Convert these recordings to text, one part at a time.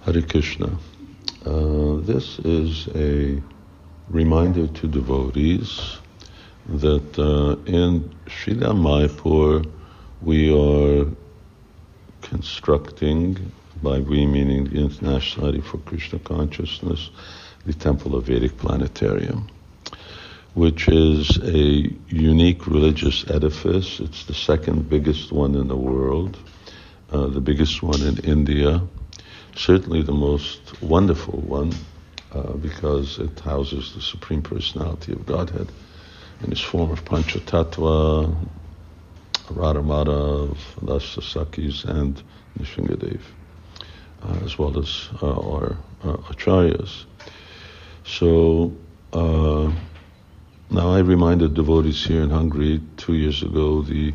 Hare Krishna. This is a reminder to devotees that in Srila Mayapur we are constructing, by we meaning the International Society for Krishna Consciousness, the Temple of Vedic Planetarium, which is a unique religious edifice. It's the second biggest one in the world, the biggest one in India. Certainly the most wonderful one, because it houses the Supreme Personality of Godhead in his form of Panchatattva, Radha-Madhav, Lasa Sakis, and Nishingadev, as well as our acharyas. So now I reminded devotees here in Hungary 2 years ago, the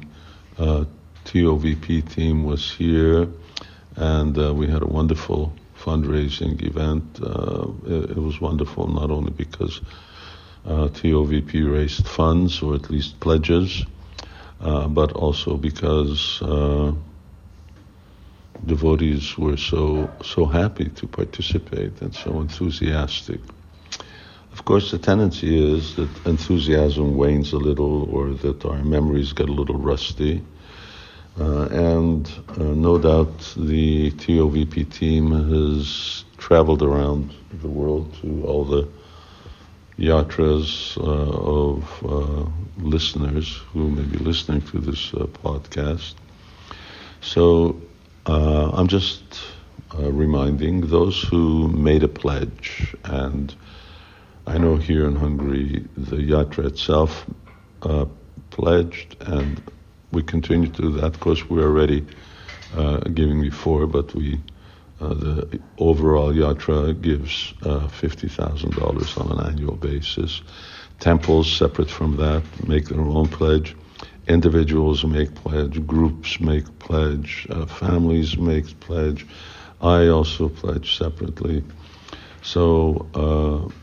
TOVP team was here, and we had a wonderful fundraising event. It was wonderful not only because TOVP raised funds, or at least pledges, but also because devotees were so happy to participate and so enthusiastic. Of course, the tendency is that enthusiasm wanes a little, or that our memories get a little rusty. And no doubt the TOVP team has traveled around the world to all the yatras of listeners who may be listening to this podcast. So I'm just reminding those who made a pledge, and I know here in Hungary the yatra itself pledged, and we continue to do that. Of course, we're already giving before, but the overall yatra gives $50,000 on an annual basis. Temples, separate from that, make their own pledge. Individuals make pledge, groups make pledge, families make pledge. I also pledge separately. So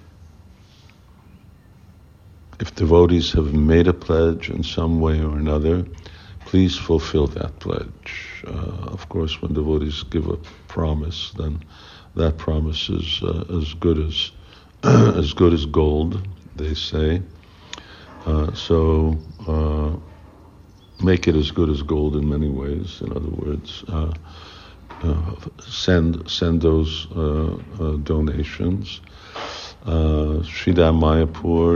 if devotees have made a pledge in some way or another, please fulfill that pledge. Of course, when devotees give a promise, then that promise is as good as gold, they say. So make it as good as gold in many ways. In other words, send those donations. Srila Mayapur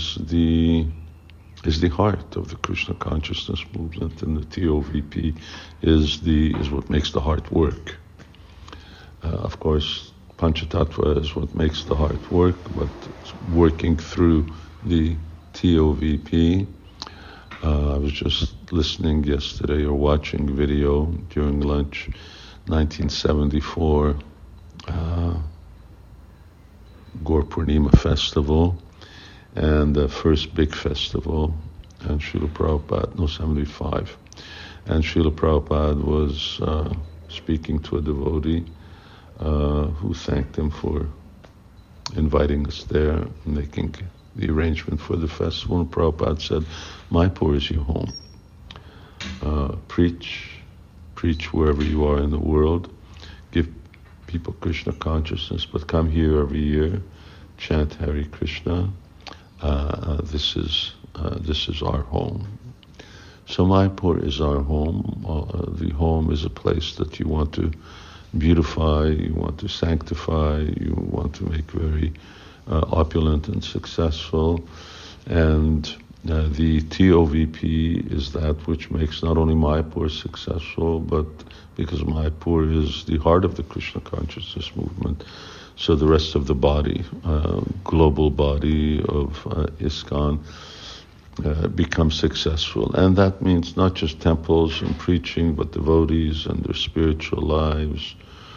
is the heart of the Krishna consciousness movement, and the TOVP is what makes the heart work. Of course, Panchatattva is what makes the heart work, but it's working through the TOVP. I was just listening yesterday, or watching video during lunch, 1974 Gaur Purnima festival, and the first big festival, and Srila Prabhupada, 75. And Srila Prabhupada was speaking to a devotee who thanked him for inviting us there, making the arrangement for the festival. And Prabhupada said, Mayapur is your home. Preach wherever you are in the world. Give people Krishna consciousness, but come here every year, chant Hare Krishna. This is our home. So Mayapur is our home. The home is a place that you want to beautify, you want to sanctify, you want to make very opulent and successful. And the TOVP is that which makes not only Mayapur successful, but because Mayapur is the heart of the Krishna consciousness movement, so the rest of the body, global body of ISKCON, becomes successful. And that means not just temples and preaching, but devotees and their spiritual lives.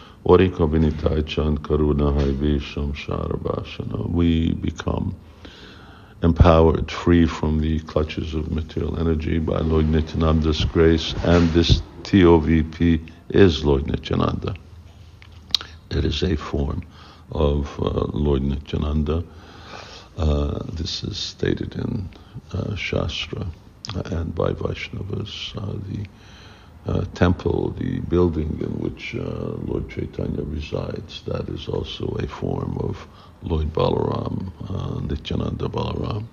We become empowered, free from the clutches of material energy by Lord Nityananda's grace, and this TOVP is Lord Nityananda. It is a form of Lord Nityananda. This is stated in Shastra and by Vaishnavas. temple, the building in which Lord Chaitanya resides, that is also a form of Lord Balaram, Nityananda Balaram.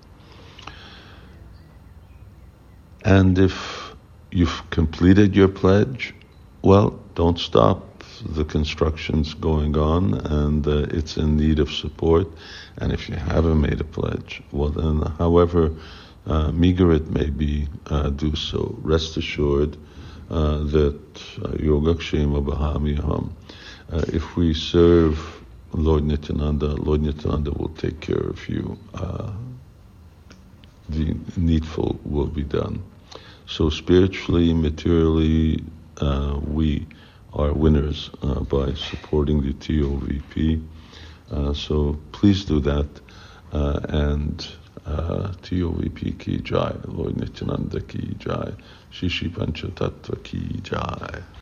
And if you've completed your pledge, well, don't stop. The construction's going on and it's in need of support. And if you haven't made a pledge, well then, however meager it may be, do so. Rest assured that Yogakshema Bahamiham, if we serve Lord Nityananda will take care of you. The needful will be done. So spiritually, materially, we are winners by supporting the TOVP. So please do that. And TOVP ki jai, Lord Nityananda ki jai, Shishi Pancha Tattva ki jai.